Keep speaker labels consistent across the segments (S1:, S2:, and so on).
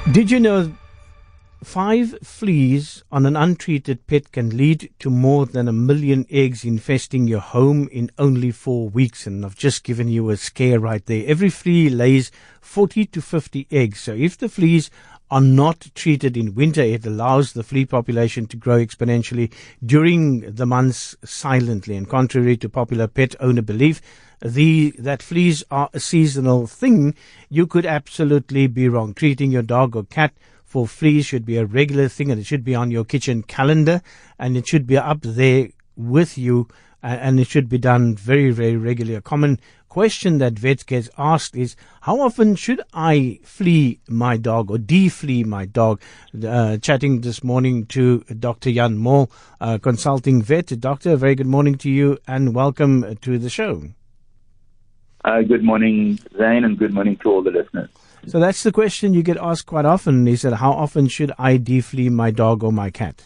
S1: Did you know 5 fleas on an untreated pet can lead to more than 1 million eggs infesting your home in only 4 weeks? And I've just given you a scare right there. Every flea lays 40 to 50 eggs. So if the fleas are not treated in winter, it allows the flea population to grow exponentially during the months silently. And contrary to popular pet owner belief, that fleas are a seasonal thing, you could absolutely be wrong. Treating your dog or cat for fleas should be a regular thing, and it should be on your kitchen calendar, and it should be up there with you, and it should be done very, very regularly. A common question that vets get asked is, how often should I flea my dog or deflea my dog? Chatting this morning to Dr. Jan Moll, consulting vet. Doctor, a very good morning to you and welcome to the show.
S2: Good morning, Zane, and good morning to all the listeners.
S1: So that's the question you get asked quite often, is that how often should I deflea my dog or my cat?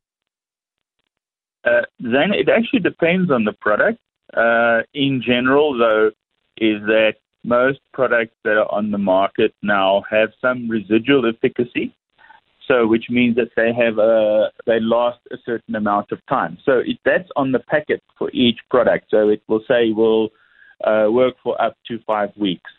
S2: Zane, it actually depends on the product. In general, though, is that most products that are on the market now have some residual efficacy, so which means that they last a certain amount of time. So that's on the packet for each product. So it will say will work for up to 5 weeks.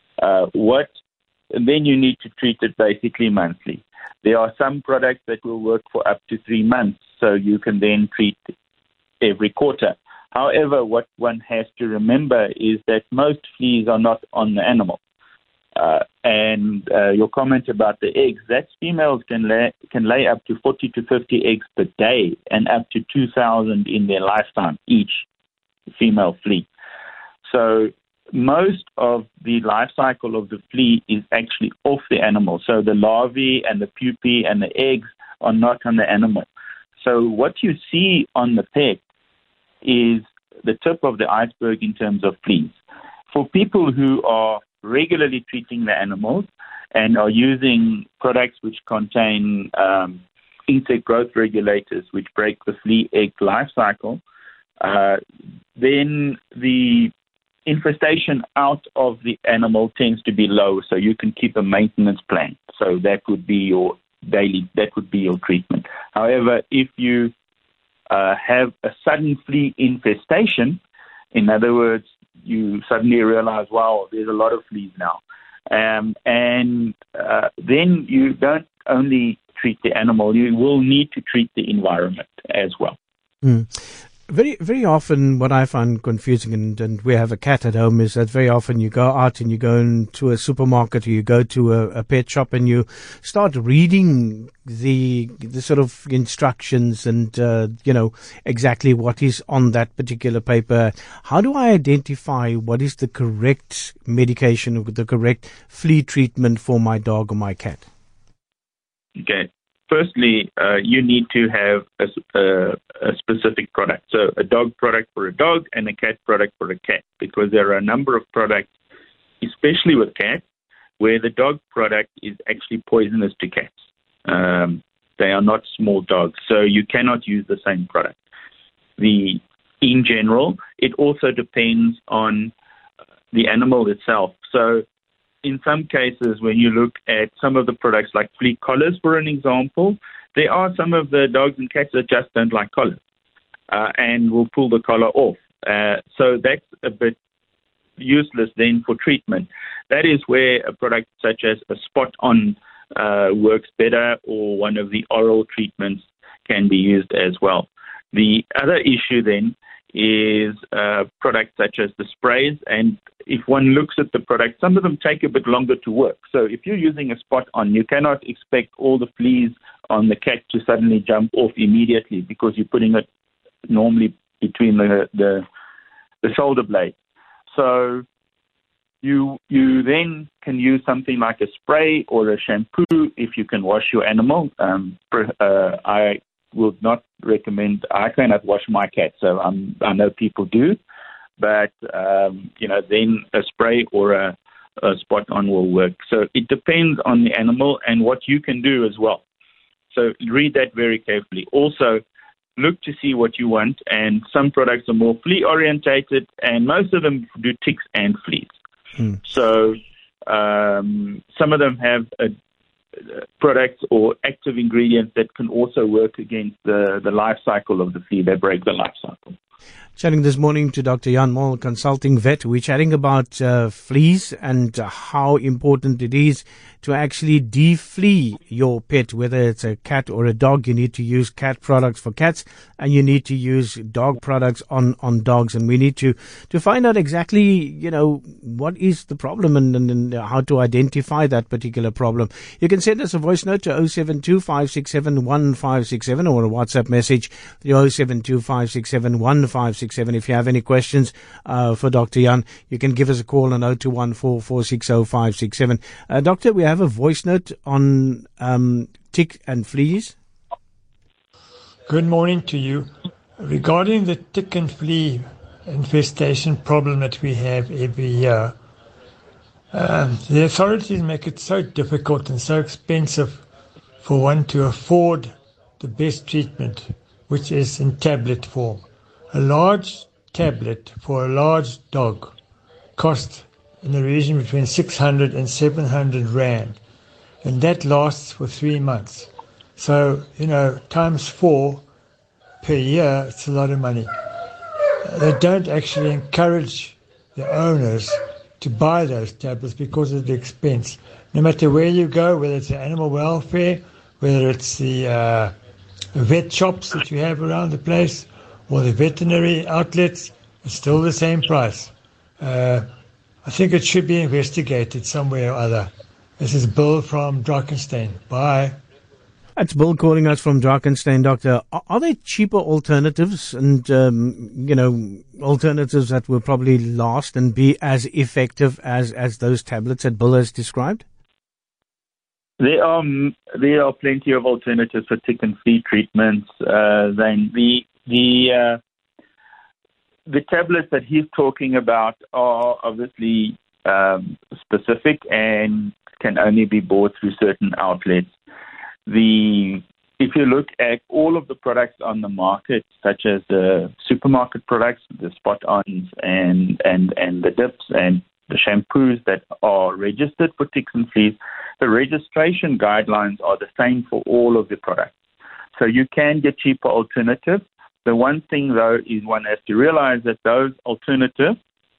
S2: Then you need to treat it basically monthly. There are some products that will work for up to 3 months, so you can then treat every quarter. However, what one has to remember is that most fleas are not on the animal. And your comment about the eggs, that females can lay up to 40 to 50 eggs per day and up to 2,000 in their lifetime, each female flea. So most of the life cycle of the flea is actually off the animal. So the larvae and the pupae and the eggs are not on the animal. So what you see on the pet is the tip of the iceberg in terms of fleas. For people who are regularly treating the animals and are using products which contain insect growth regulators which break the flea egg life cycle, then the infestation out of the animal tends to be low, so you can keep a maintenance plan. So that would be your treatment. However, if you have a sudden flea infestation, in other words, you suddenly realize, wow, there's a lot of fleas now, and then you don't only treat the animal, you will need to treat the environment as well.
S1: Very, very often what I find confusing, and we have a cat at home, is that very often you go out and you go into a supermarket or you go to a pet shop and you start reading the sort of instructions and, exactly what is on that particular paper. How do I identify what is the correct medication or the correct flea treatment for my dog or my cat?
S2: Okay. Firstly, you need to have a specific product. So a dog product for a dog and a cat product for a cat, because there are a number of products, especially with cats, where the dog product is actually poisonous to cats. They are not small dogs, so you cannot use the same product. In general, it also depends on the animal itself. So in some cases, when you look at some of the products like flea collars, for an example, there are some of the dogs and cats that just don't like collars and will pull the collar off. So that's a bit useless then for treatment. That is where a product such as a spot-on works better, or one of the oral treatments can be used as well. The other issue then is products such as the sprays, and if one looks at the product, some of them take a bit longer to work. So if you're using a spot on, you cannot expect all the fleas on the cat to suddenly jump off immediately, because you're putting it normally between the shoulder blades. So you then can use something like a spray or a shampoo if you can wash your animal. I would not recommend. I cannot wash my cat, so I know people do, but then a spray or a spot on will work. So it depends on the animal and what you can do as well. So read that very carefully. Also, look to see what you want, and some products are more flea orientated, and most of them do ticks and fleas. So some of them have products or active ingredients that can also work against the life cycle of the flea. They break the life cycle.
S1: Chatting this morning to Dr. Jan Mol, consulting vet. We're chatting about fleas and how important it is to actually deflea your pet, whether it's a cat or a dog. You need to use cat products for cats, and you need to use dog products on dogs. And we need to find out exactly, what is the problem and how to identify that particular problem. You can send us a voice note to 072-567-1567 or a WhatsApp message to 072-567-1567. If you have any questions for Dr. Jan, you can give us a call on 0214-460-567. Doctor, we have a voice note on tick and fleas.
S3: Good morning to you. Regarding the tick and flea infestation problem that we have every year, the authorities make it so difficult and so expensive for one to afford the best treatment, which is in tablet form. A large tablet for a large dog costs in the region between 600 and 700 rand, and that lasts for 3 months. So, times 4 per year, it's a lot of money. They don't actually encourage the owners to buy those tablets because of the expense. No matter where you go, whether it's the animal welfare, whether it's the vet shops that you have around the place, or the veterinary outlets, it's still the same price. I think it should be investigated somewhere or other. This is Bill from Drakenstein. Bye.
S1: That's Bill calling us from Drakenstein, Doctor. Are there cheaper alternatives and, alternatives that will probably last and be as effective as those tablets that Bill has described?
S2: There are plenty of alternatives for tick and flea treatments. Then the tablets that he's talking about are obviously specific and can only be bought through certain outlets. If you look at all of the products on the market, such as the supermarket products, the spot-ons and the dips and the shampoos that are registered for ticks and fleas, the registration guidelines are the same for all of the products. So you can get cheaper alternatives. The one thing, though, is one has to realize that those alternatives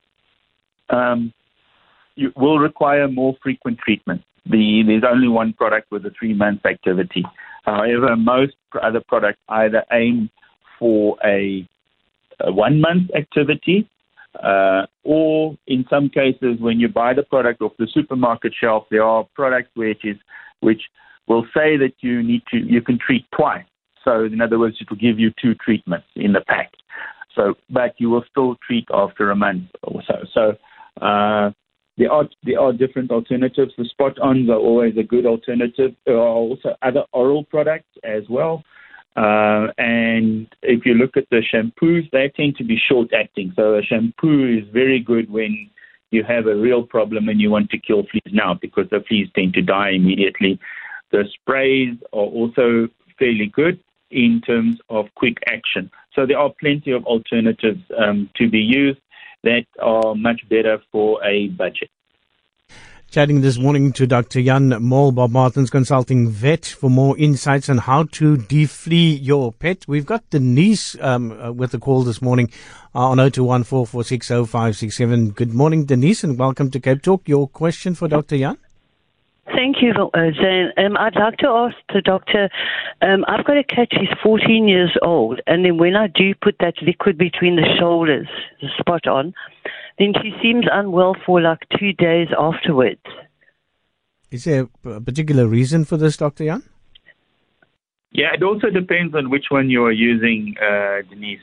S2: you will require more frequent treatment. There's only one product with a 3-month activity. However, most other products either aim for a 1-month activity, or in some cases, when you buy the product off the supermarket shelf, there are products which will say that you can treat twice. So, in other words, it will give you 2 treatments in the pack. So, but you will still treat after a month or so. So, there are different alternatives. The spot-ons are always a good alternative. There are also other oral products as well. And if you look at the shampoos, they tend to be short-acting. So a shampoo is very good when you have a real problem and you want to kill fleas now, because the fleas tend to die immediately. The sprays are also fairly good in terms of quick action. So there are plenty of alternatives to be used that are much better for a budget.
S1: Chatting this morning to Dr. Jan Mol, Bob Martins Consulting Vet, for more insights on how to deflea your pet. We've got Denise with a call this morning on 0214460567. Good morning, Denise, and welcome to Cape Talk. Your question for Dr. Jan?
S4: Thank you, Zane. I'd like to ask the doctor, I've got a cat, she's 14 years old, and then when I do put that liquid between the shoulders, the spot on, then she seems unwell for like 2 days afterwards.
S1: Is there a particular reason for this, Dr. Jan?
S2: Yeah, it also depends on which one you are using, Denise.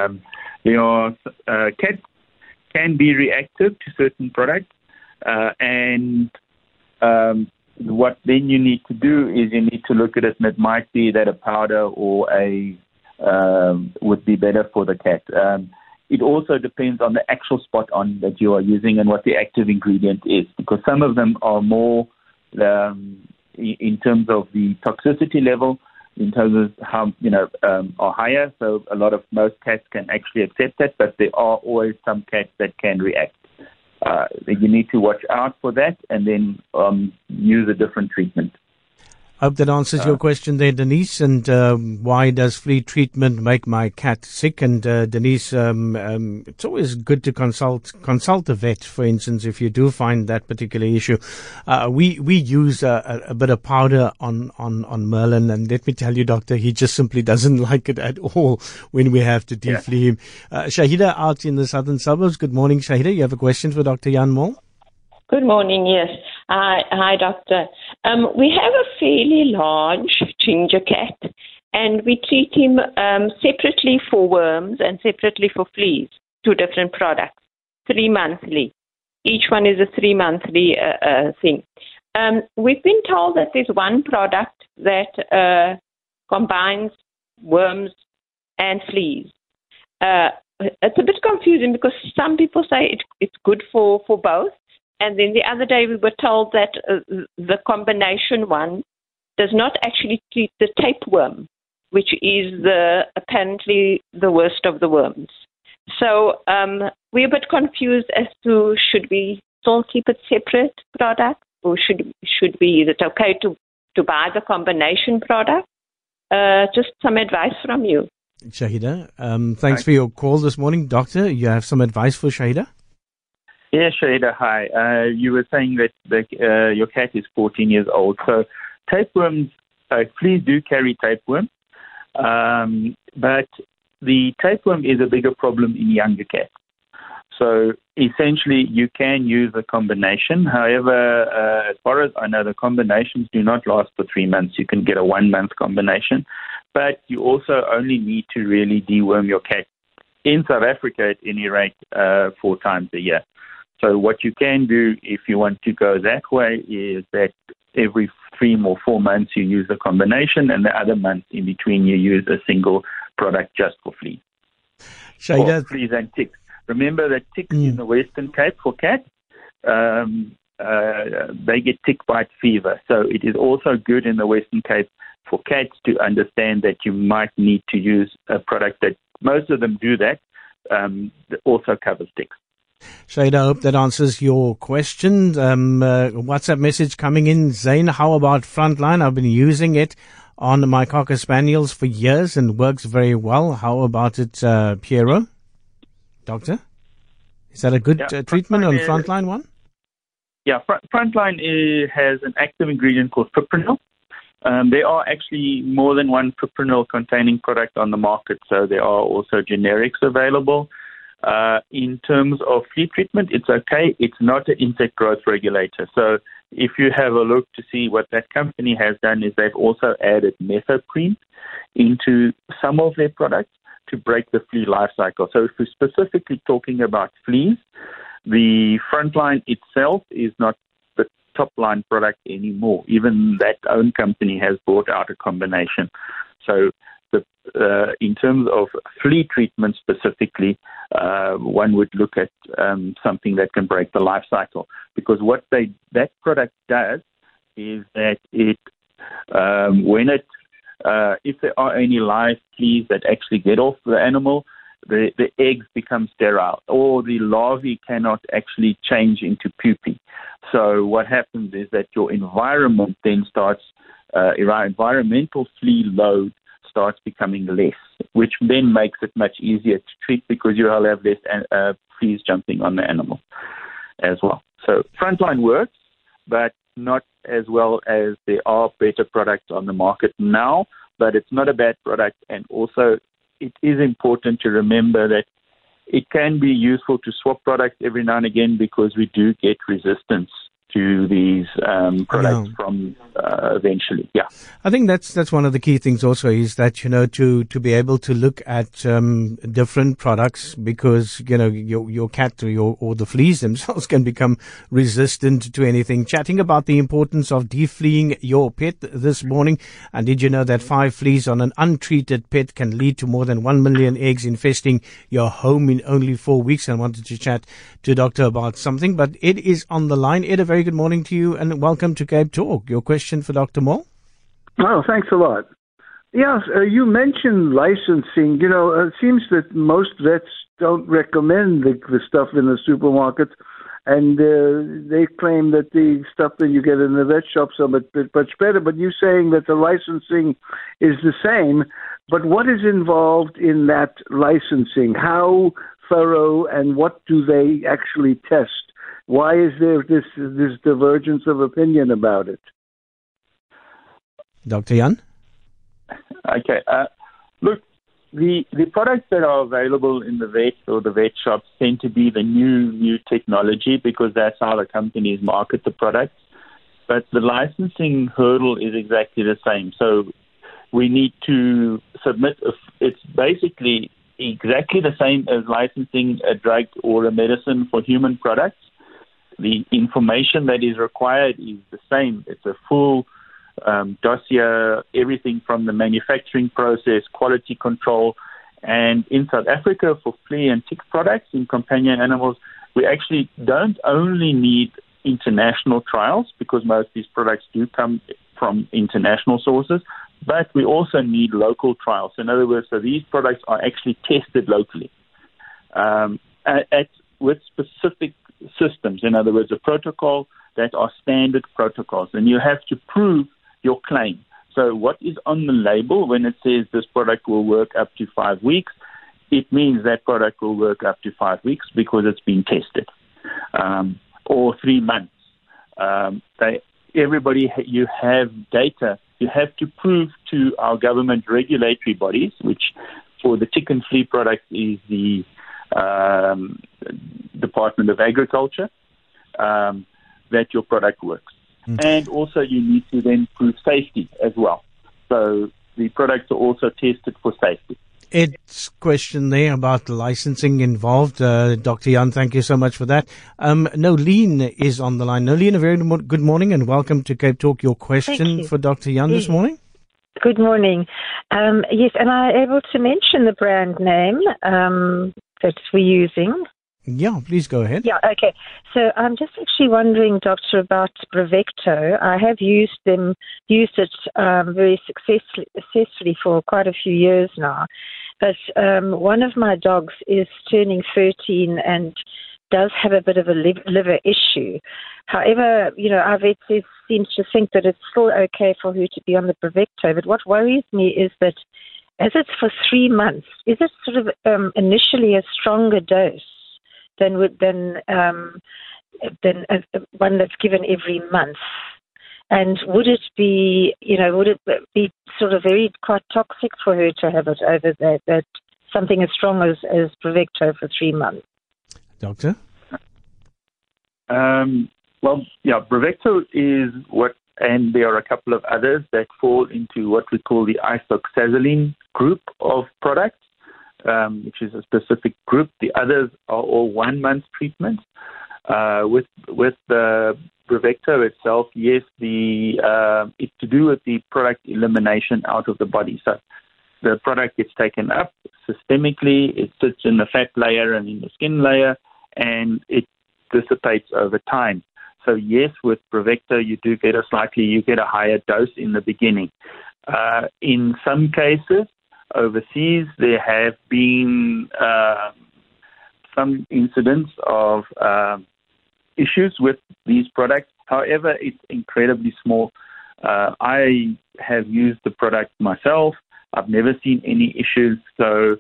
S2: Cats can be reactive to certain products, and what then you need to do is you need to look at it, and it might be that a powder or a would be better for the cat. It also depends on the actual spot-on that you are using and what the active ingredient is, because some of them are more in terms of the toxicity level, in terms of how are higher. So most cats can actually accept that, but there are always some cats that can react. You need to watch out for that and then use a different treatment.
S1: Hope that answers your question there, Denise. And why does flea treatment make my cat sick? And Denise, it's always good to consult a vet, for instance, if you do find that particular issue. We use a bit of powder on Merlin, and let me tell you, Doctor, he just simply doesn't like it at all when we have to deflea him. Shahida out in the southern suburbs. Good morning, Shahida. You have a question for Dr. Jan Mol?
S5: Good morning, yes. Hi, Doctor. We have a fairly large ginger cat, and we treat him separately for worms and separately for fleas, 2 different products, 3 monthly. Each one is a 3 monthly thing. We've been told that there's one product that combines worms and fleas. It's a bit confusing because some people say it's good for both. And then the other day we were told that the combination one does not actually treat the tapeworm, which is apparently the worst of the worms. So we're a bit confused as to should we still keep it separate product, or should we? Is it okay to buy the combination product? Just some advice from you.
S1: Shahida, thanks for your call this morning. Doctor, you have some advice for Shahida?
S2: Yeah, Shahida, hi. You were saying that your cat is 14 years old. So tapeworms, fleas do carry tapeworm, but the tapeworm is a bigger problem in younger cats. So essentially, you can use a combination. However, as far as I know, the combinations do not last for 3 months. You can get a 1-month combination, but you also only need to really deworm your cat in South Africa at any rate 4 times a year. So what you can do if you want to go that way is that every 3 or 4 months you use a combination, and the other month in between you use a single product just for fleas. For fleas and ticks. Remember that ticks in the Western Cape for cats, they get tick bite fever. So it is also good in the Western Cape for cats to understand that you might need to use a product that most of them do that also covers ticks.
S1: Shahida, I hope that answers your question. WhatsApp message coming in. Zain, how about Frontline? I've been using it on my Cocker Spaniels for years and works very well. How about it, Piero? Doctor? Is that a good treatment on Frontline one?
S2: Yeah, Frontline has an active ingredient called fipronil. There are actually more than one fipronil containing product on the market, so there are also generics available. In terms of flea treatment, it's okay. It's not an insect growth regulator. So if you have a look to see what that company has done is they've also added methoprene into some of their products to break the flea life cycle. So if we're specifically talking about fleas, the Frontline itself is not the top line product anymore. Even that own company has brought out a combination. So in terms of flea treatment specifically, one would look at something that can break the life cycle, because what that product does is that it if there are any live fleas that actually get off the animal, the eggs become sterile, or the larvae cannot actually change into pupae. So what happens is that your environment then starts, environmental flea load starts becoming less, which then makes it much easier to treat because you'll have less fleas jumping on the animal as well. So Frontline works, but not as well as there are better products on the market now, but it's not a bad product. And also it is important to remember that it can be useful to swap products every now and again because we do get resistance to these products from eventually. Yeah,
S1: I think that's one of the key things also is that, to be able to look at different products, because, your cat or the fleas themselves can become resistant to anything. Chatting about the importance of defleaing your pet this morning. And did you know that 5 fleas on an untreated pet can lead to more than 1 million eggs infesting your home in only 4 weeks? I wanted to chat to Doctor about something, but Ed is on the line. Ed, a very good morning to you and welcome to Cape Talk. Your question for Dr. Mol?
S6: Oh, thanks a lot. Yes, you mentioned licensing. It seems that most vets don't recommend the stuff in the supermarket, and they claim that the stuff that you get in the vet shops are much better. But you're saying that the licensing is the same. But what is involved in that licensing? How thorough, and what do they actually test? Why is there this divergence of opinion about it?
S1: Dr. Jan?
S2: Okay. Look, the products that are available in the vet or the vet shops tend to be the new technology, because that's how the companies market the products. But the licensing hurdle is exactly the same. So we need to submit, it's basically exactly the same as licensing a drug or a medicine for human products. The information that is required is the same. It's a full dossier, everything from the manufacturing process, quality control. And in South Africa, for flea and tick products in companion animals, we actually don't only need international trials, because most of these products do come from international sources, but we also need local trials. In other words, so these products are actually tested locally with specific systems. In other words, a protocol that are standard protocols, and you have to prove your claim. So what is on the label when it says this product will work up to 5 weeks, it means that product will work up to 5 weeks because it's been tested, or 3 months. You have data. You have to prove to our government regulatory bodies, which for the tick and flea product is the Department of Agriculture, that your product works. And also you need to then prove safety as well. So the products are also tested for safety.
S1: Ed's question there about the licensing involved. Dr. Jan, thank you so much for that. Nolene is on the line. Nolene, a very good morning and welcome to Cape Talk. Your question for Dr. Jan this morning?
S7: Good morning. Yes, am I able to mention the brand name that we're using?
S1: Yeah, please go ahead.
S7: Yeah, okay. So I'm just actually wondering, Doctor, about Bravecto. I have used it very successfully for quite a few years now. But one of my dogs is turning 13 and does have a bit of a liver issue. However, our vet seems to think that it's still okay for her to be on the Bravecto. But what worries me is that as it's for 3 months, is it sort of initially a stronger dose than one that's given every month? And would it be sort of quite toxic for her to have it over that something as strong as Bravecto for 3 months?
S1: Doctor?
S2: Bravecto is and there are a couple of others that fall into what we call the isoxazoline group of products, which is a specific group. The others are all 1 month treatments. With the Bravecto itself, yes, it's to do with the product elimination out of the body. So the product gets taken up systemically, it sits in the fat layer and in the skin layer, and it dissipates over time. So yes, with Bravecto, you get a higher dose in the beginning. In some cases, overseas, there have been some incidents of issues with these products. However, it's incredibly small. I have used the product myself. I've never seen any issues. So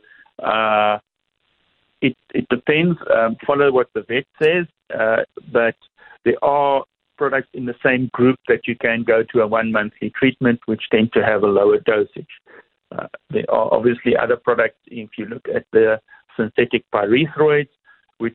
S2: it depends. Follow what the vet says. But there are products in the same group that you can go to a 1 monthly treatment, which tend to have a lower dosage. There are obviously other products. If you look at the synthetic pyrethroids, which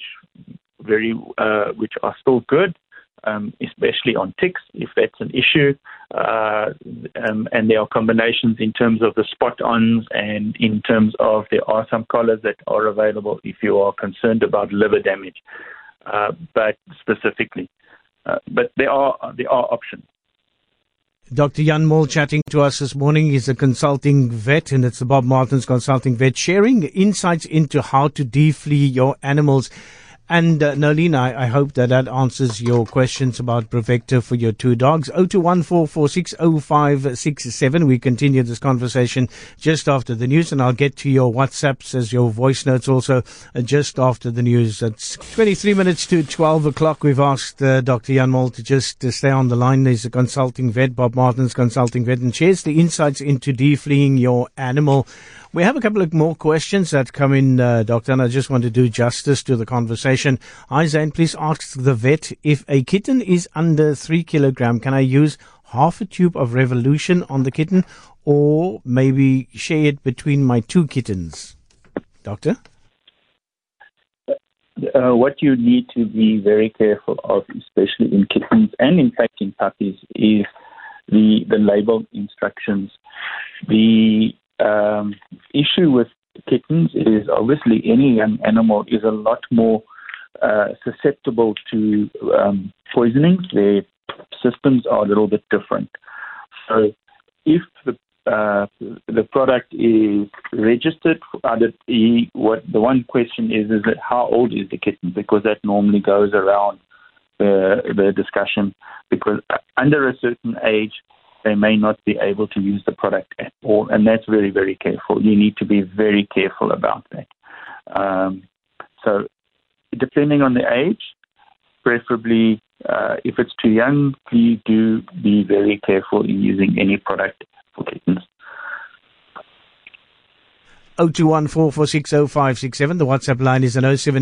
S2: are still good, especially on ticks, if that's an issue. And there are combinations in terms of the spot-ons, and in terms of there are some collars that are available if you are concerned about liver damage. But specifically, but there are options.
S1: Dr. Jan Moll chatting to us this morning. He's a consulting vet, and it's the Bob Martins Consulting Vet, sharing insights into how to deflea your animals. And Nolene, I hope that answers your questions about Bravecto for your two dogs. 0214460567. We continue this conversation just after the news, and I'll get to your WhatsApps as your voice notes also just after the news. It's 23 minutes to 12 o'clock. We've asked Dr. Jan Mol to just stay on the line. He's a consulting vet, Bob Martin's consulting vet, and shares the insights into defleeing your animal. We have a couple of more questions that come in, Doctor, and I just want to do justice to the conversation. Hi, Zane, please ask the vet, if a kitten is under 3 kilogram, can I use half a tube of Revolution on the kitten, or maybe share it between my two kittens? Doctor?
S2: What you need to be very careful of, especially in kittens and in fact in puppies, is the label instructions. The issue with kittens is obviously any young animal is a lot more susceptible to poisonings. Their systems are a little bit different. So if the product is registered, the one question is that how old is the kitten? Because that normally goes around the discussion, because under a certain age, they may not be able to use the product at all, and that's very, very careful. You need to be very careful about that. So depending on the age, preferably if it's too young, please do be very careful in using any product for kittens.
S1: 0214460567. The WhatsApp line is an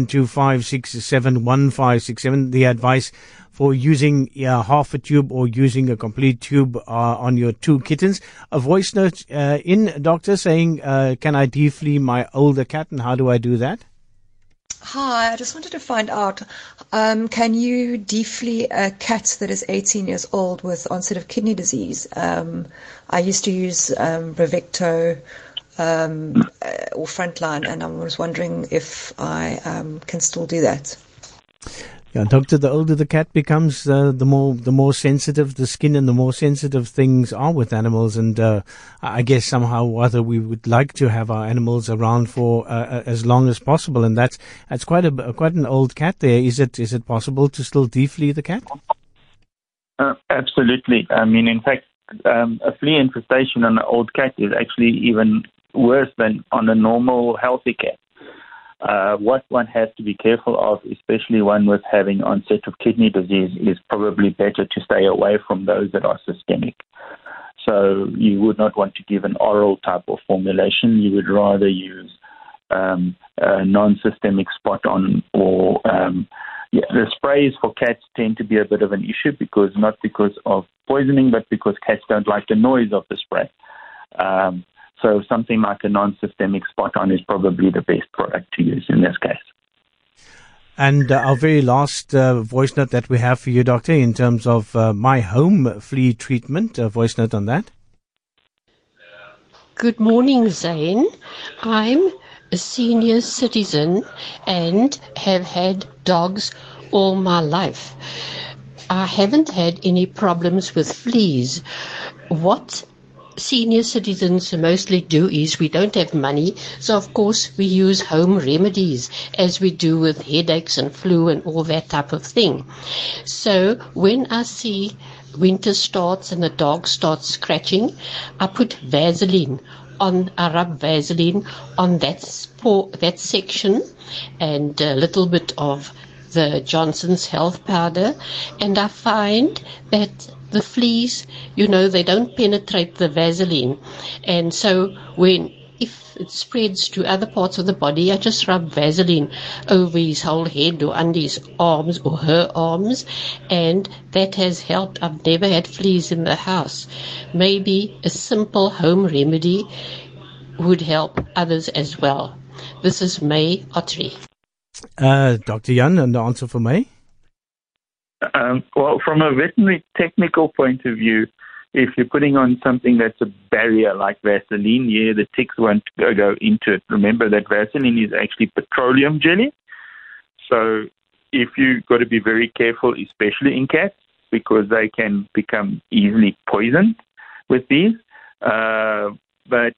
S1: 0725671567. The advice for using half a tube or using a complete tube on your two kittens. A voice note in, Doctor, saying, can I deflea my older cat, and how do I do that?
S8: Hi, I just wanted to find out, can you deflea a cat that is 18 years old with onset of kidney disease? I used to use Bravecto or Frontline, and I was wondering if I can still do that.
S1: Yeah, Doctor, the older the cat becomes, the more sensitive the skin and the more sensitive things are with animals. And I guess somehow or other we would like to have our animals around for as long as possible. And that's quite an old cat there. Is it possible to still deflea the cat?
S2: Absolutely. I mean, in fact, a flea infestation on an old cat is actually even worse than on a normal healthy cat. What one has to be careful of, especially one with having onset of kidney disease, is probably better to stay away from those that are systemic. So you would not want to give an oral type of formulation. You would rather use a non-systemic spot on, or the sprays for cats tend to be a bit of an issue, not because of poisoning, but because cats don't like the noise of the spray. So something like a non-systemic spot-on is probably the best product to use in this case.
S1: And our very last voice note that we have for you, Doctor, in terms of my home flea treatment, voice note on that.
S9: Good morning, Zane. I'm a senior citizen and have had dogs all my life. I haven't had any problems with fleas. What senior citizens mostly do is we don't have money, so of course we use home remedies as we do with headaches and flu and all that type of thing. So when I see winter starts and the dog starts scratching, I put Vaseline on. I rub Vaseline on that section and a little bit of the Johnson's Health Powder, and I find that the fleas, they don't penetrate the Vaseline. And so if it spreads to other parts of the body, I just rub Vaseline over his whole head or under his arms or her arms, and that has helped. I've never had fleas in the house. Maybe a simple home remedy would help others as well. This is May Ottery.
S1: Dr. Jan, and the answer for May?
S2: Well, from a veterinary technical point of view, if you're putting on something that's a barrier like Vaseline, the ticks won't go into it. Remember that Vaseline is actually petroleum jelly. So if you've got to be very careful, especially in cats, because they can become easily poisoned with these. But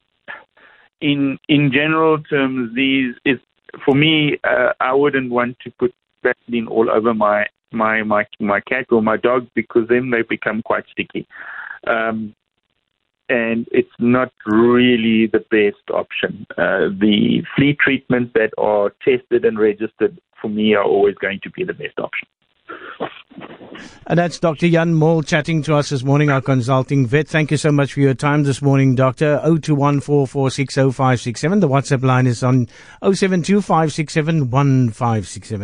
S2: in general terms, for me, I wouldn't want to put Vaseline all over my cat or my dog, because then they become quite sticky. And it's not really the best option. The flea treatments that are tested and registered, for me, are always going to be the best option.
S1: And that's Dr. Jan Mol chatting to us this morning, our consulting vet. Thank you so much for your time this morning, Doctor. 0214460567. The WhatsApp line is on 0725671567.